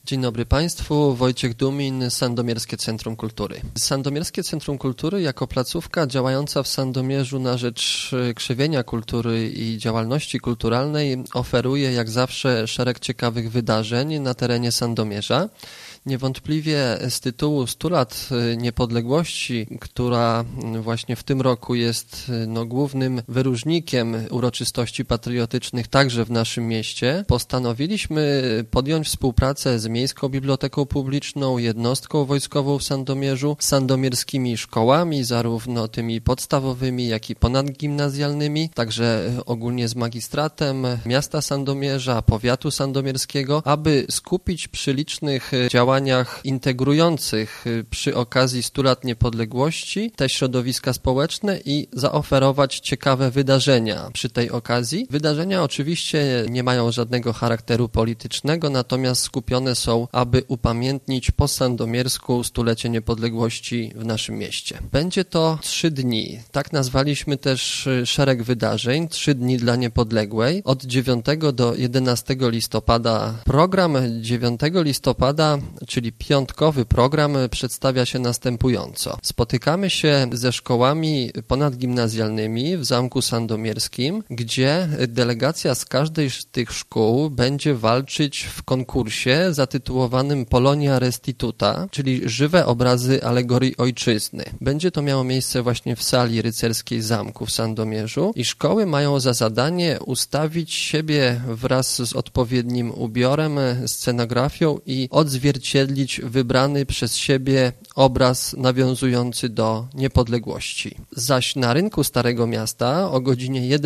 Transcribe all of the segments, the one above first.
Dzień dobry Państwu, Wojciech Dumin, Sandomierskie Centrum Kultury. Sandomierskie Centrum Kultury jako placówka działająca w Sandomierzu na rzecz krzewienia kultury i działalności kulturalnej oferuje jak zawsze szereg ciekawych wydarzeń na terenie Sandomierza. Niewątpliwie z tytułu 100 lat niepodległości, która właśnie w tym roku jest głównym wyróżnikiem uroczystości patriotycznych także w naszym mieście, postanowiliśmy podjąć współpracę z Miejską Biblioteką Publiczną, jednostką wojskową w Sandomierzu, sandomierskimi szkołami, zarówno tymi podstawowymi, jak i ponadgimnazjalnymi, także ogólnie z magistratem miasta Sandomierza, powiatu sandomierskiego, aby skupić przy licznych działaniach integrujących przy okazji 100 lat niepodległości te środowiska społeczne i zaoferować ciekawe wydarzenia przy tej okazji. Wydarzenia oczywiście nie mają żadnego charakteru politycznego, natomiast skupione są, aby upamiętnić po sandomiersku 100-lecie niepodległości w naszym mieście. Będzie to 3 dni. Tak nazwaliśmy też szereg wydarzeń, 3 dni dla niepodległej. Od 9 do 11 listopada. Program 9 listopada, czyli piątkowy program, przedstawia się następująco. Spotykamy się ze szkołami ponadgimnazjalnymi w Zamku Sandomierskim, gdzie delegacja z każdej z tych szkół będzie walczyć w konkursie zatytułowanym Polonia Restituta, czyli żywe obrazy alegorii ojczyzny. Będzie to miało miejsce właśnie w sali rycerskiej Zamku w Sandomierzu i szkoły mają za zadanie ustawić siebie wraz z odpowiednim ubiorem, scenografią i odzwierciedlić wybrany przez siebie obraz nawiązujący do niepodległości. Zaś na rynku Starego Miasta o godzinie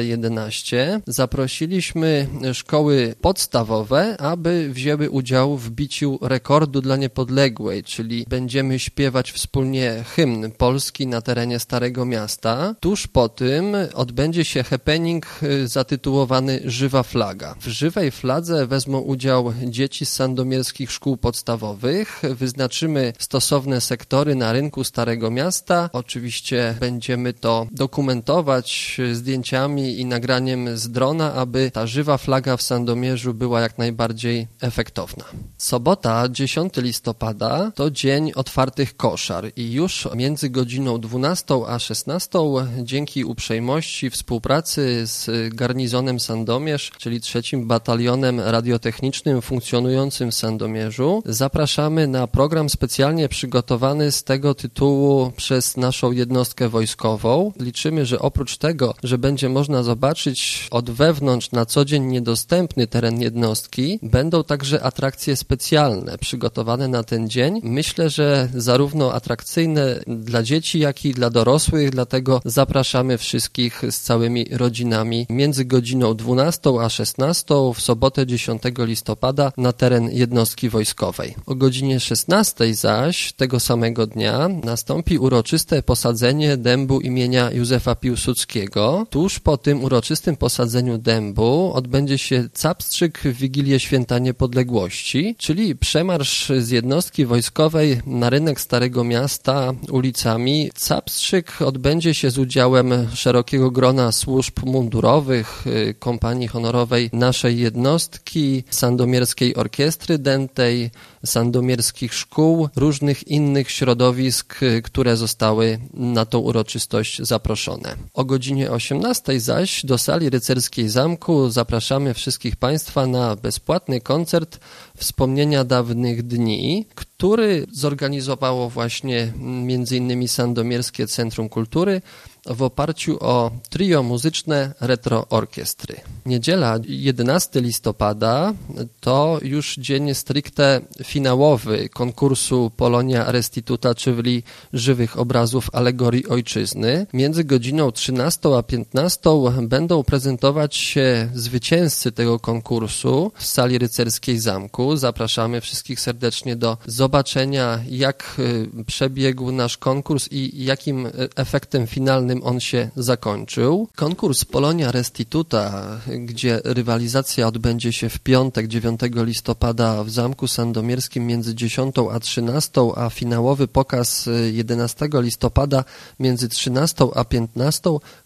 11:11 zaprosiliśmy szkoły podstawowe, aby wzięły udział w biciu rekordu dla niepodległej, czyli będziemy śpiewać wspólnie hymn polski na terenie Starego Miasta. Tuż po tym odbędzie się happening zatytułowany Żywa Flaga. W żywej fladze wezmą udział dzieci z sandomierskich szkół podstawowych. Wyznaczymy stosowne sektory na rynku Starego Miasta. Oczywiście będziemy to dokumentować zdjęciami i nagraniem z drona, aby ta żywa flaga w Sandomierzu była jak najbardziej efektowna. Sobota, 10 listopada to dzień otwartych koszar i już między godziną 12 a 16 dzięki uprzejmości współpracy z garnizonem Sandomierz, czyli 3. Batalionem Radiotechnicznym funkcjonującym w Sandomierzu, zapraszamy na program specjalnie przygotowany z tego tytułu przez naszą jednostkę wojskową. Liczymy, że oprócz tego, że będzie można zobaczyć od wewnątrz na co dzień niedostępny teren jednostki, będą także atrakcje specjalne przygotowane na ten dzień. Myślę, że zarówno atrakcyjne dla dzieci, jak i dla dorosłych, dlatego zapraszamy wszystkich z całymi rodzinami między godziną 12 a 16 w sobotę 10 listopada na teren jednostki wojskowej. O godzinie 16 zaś tego samego dnia nastąpi uroczyste posadzenie dębu imienia Józefa Piłsudskiego. Tuż po tym uroczystym posadzeniu dębu odbędzie się capstrzyk w Wigilię Święta Niepodległości, czyli przemarsz z jednostki wojskowej na rynek Starego Miasta ulicami. Capstrzyk odbędzie się z udziałem szerokiego grona służb mundurowych, kompanii honorowej naszej jednostki, Sandomierskiej Orkiestry Dętej, sandomierskich szkół, różnych innych środowisk, które zostały na tą uroczystość zaproszone. O godzinie 18 zaś do sali rycerskiej Zamku zapraszamy wszystkich Państwa na bezpłatny koncert Wspomnienia dawnych dni, który zorganizowało właśnie m.in. Sandomierskie Centrum Kultury w oparciu o trio muzyczne Retro Orkiestry. Niedziela 11 listopada to już dzień stricte finałowy konkursu Polonia Restituta, czyli żywych obrazów alegorii ojczyzny. Między godziną 13 a 15 będą prezentować się zwycięzcy tego konkursu w sali rycerskiej Zamku. Zapraszamy wszystkich serdecznie do zobaczenia, jak przebiegł nasz konkurs i jakim efektem finalnym on się zakończył. Konkurs Polonia Restituta, gdzie rywalizacja odbędzie się w piątek 9 listopada w Zamku Sandomierskim między 10 a 13, a finałowy pokaz 11 listopada między 13 a 15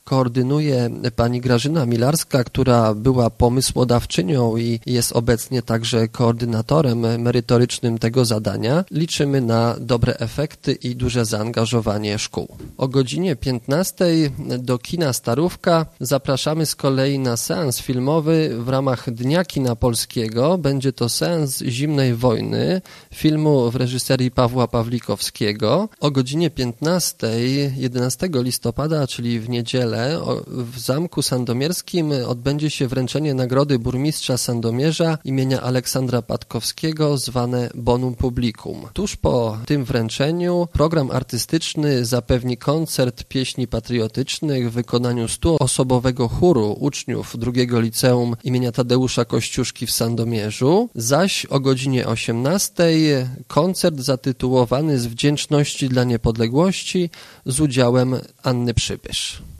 koordynuje pani Grażyna Milarska, która była pomysłodawczynią i jest obecnie także koordynatorem merytorycznym tego zadania. Liczymy na dobre efekty i duże zaangażowanie szkół. O godzinie 15 do kina Starówka zapraszamy z kolei na seans filmowy w ramach Dnia Kina Polskiego. Będzie to seans Zimnej Wojny, filmu w reżyserii Pawła Pawlikowskiego. O godzinie 15, 11 listopada, czyli w niedzielę, w Zamku Sandomierskim odbędzie się wręczenie nagrody burmistrza Sandomierza imienia Aleksandra Patkowskiego, zwane Bonum Publicum. Tuż po tym wręczeniu program artystyczny zapewni koncert pieśni patriotycznych w wykonaniu 100-osobowego chóru uczniów II Liceum imienia Tadeusza Kościuszki w Sandomierzu, zaś o godzinie 18 koncert zatytułowany Z wdzięczności dla niepodległości z udziałem Anny Przybysz.